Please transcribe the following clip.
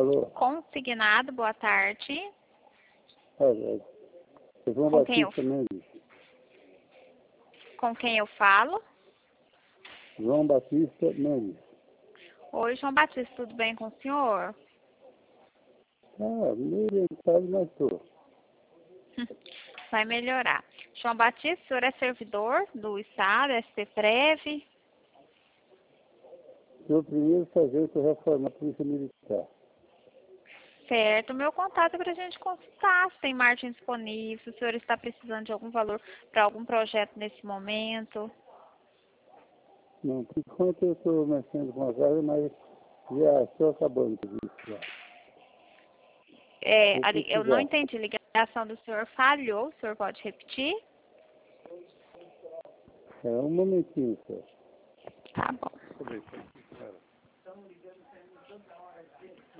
Alô? Consignado, boa tarde. João Com quem Batista Mendes. Com quem eu falo? João Batista Mendes. Oi, João Batista, tudo bem com o senhor? Meio orientado, mas tô. Vai melhorar. João Batista, o senhor é servidor do Estado, STFREV? Eu primeiro fazer que eu reformar a Polícia Militar. Certo, meu contato é para a gente consultar se tem margem disponível, se o senhor está precisando de algum valor para algum projeto nesse momento. Não, por enquanto eu estou mexendo com as áreas, mas já estou acabando com isso já. Eu não entendi, a ligação do senhor falhou, o senhor pode repetir? Um momentinho só. Tá bom.